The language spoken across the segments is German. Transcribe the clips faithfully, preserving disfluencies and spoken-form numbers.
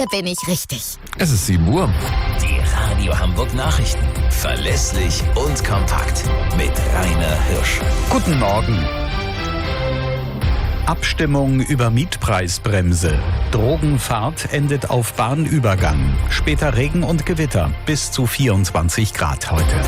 Hier bin ich richtig. Es ist sieben Uhr. Die Radio Hamburg Nachrichten. Verlässlich und kompakt. Mit Rainer Hirsch. Guten Morgen. Abstimmung über Mietpreisbremse. Drogenfahrt endet auf Bahnübergang. Später Regen und Gewitter. Bis zu vierundzwanzig Grad heute.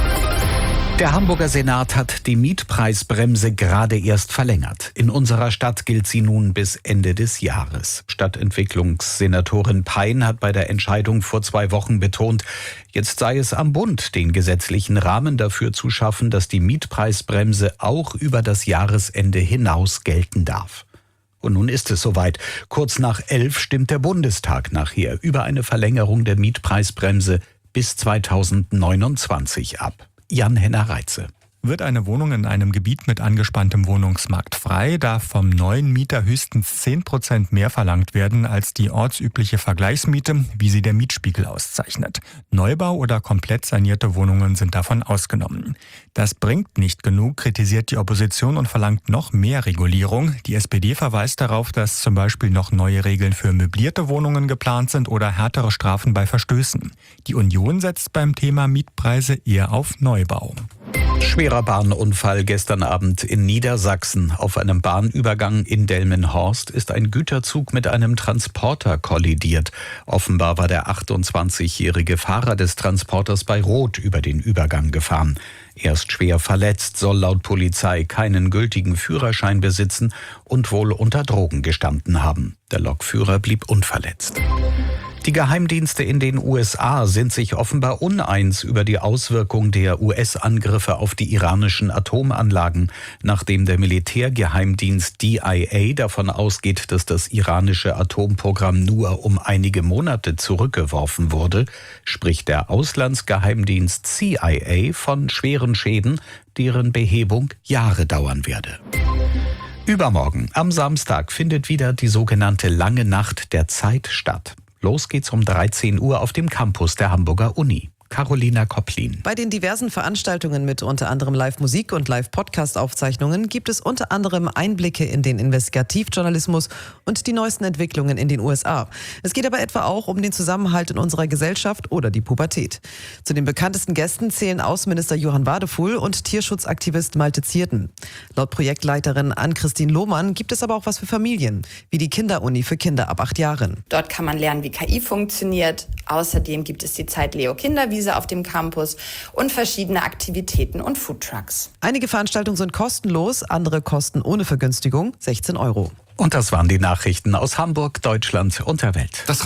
Der Hamburger Senat hat die Mietpreisbremse gerade erst verlängert. In unserer Stadt gilt sie nun bis Ende des Jahres. Stadtentwicklungssenatorin Pein hat bei der Entscheidung vor zwei Wochen betont, jetzt sei es am Bund, den gesetzlichen Rahmen dafür zu schaffen, dass die Mietpreisbremse auch über das Jahresende hinaus gelten darf. Und nun ist es soweit. Kurz nach elf stimmt der Bundestag nachher über eine Verlängerung der Mietpreisbremse bis zweitausendneunundzwanzig ab. Jan-Henner Reitze. Wird eine Wohnung in einem Gebiet mit angespanntem Wohnungsmarkt frei, darf vom neuen Mieter höchstens zehn Prozent mehr verlangt werden als die ortsübliche Vergleichsmiete, wie sie der Mietspiegel auszeichnet. Neubau oder komplett sanierte Wohnungen sind davon ausgenommen. Das bringt nicht genug, kritisiert die Opposition und verlangt noch mehr Regulierung. Die S P D verweist darauf, dass zum Beispiel noch neue Regeln für möblierte Wohnungen geplant sind oder härtere Strafen bei Verstößen. Die Union setzt beim Thema Mietpreise eher auf Neubau. Schwerer Bahnunfall gestern Abend in Niedersachsen. Auf einem Bahnübergang in Delmenhorst ist ein Güterzug mit einem Transporter kollidiert. Offenbar war der achtundzwanzigjährige Fahrer des Transporters bei Rot über den Übergang gefahren. Er ist schwer verletzt, soll laut Polizei keinen gültigen Führerschein besitzen und wohl unter Drogen gestanden haben. Der Lokführer blieb unverletzt. Die Geheimdienste in den U S A sind sich offenbar uneins über die Auswirkung der U S-Angriffe auf die iranischen Atomanlagen, nachdem der Militärgeheimdienst D I A davon ausgeht, dass das iranische Atomprogramm nur um einige Monate zurückgeworfen wurde, spricht der Auslandsgeheimdienst C I A von schweren Schäden, deren Behebung Jahre dauern werde. Übermorgen, am Samstag, findet wieder die sogenannte Lange Nacht der Zeit statt. Los geht's um dreizehn Uhr auf dem Campus der Hamburger Uni. Carolina Kopplin. Bei den diversen Veranstaltungen mit unter anderem Live-Musik und Live-Podcast-Aufzeichnungen gibt es unter anderem Einblicke in den Investigativjournalismus und die neuesten Entwicklungen in den U S A. Es geht aber etwa auch um den Zusammenhalt in unserer Gesellschaft oder die Pubertät. Zu den bekanntesten Gästen zählen Außenminister Johann Wadefuhl und Tierschutzaktivist Malte Zierden. Laut Projektleiterin Ann-Christine Lohmann gibt es aber auch was für Familien, wie die Kinderuni für Kinder ab acht Jahren. Dort kann man lernen, wie K I funktioniert. Außerdem gibt es die Zeit Leo Kinderwiese auf dem Campus und verschiedene Aktivitäten und Foodtrucks. Einige Veranstaltungen sind kostenlos, andere kosten ohne Vergünstigung sechzehn Euro. Und das waren die Nachrichten aus Hamburg, Deutschland und der Welt. Das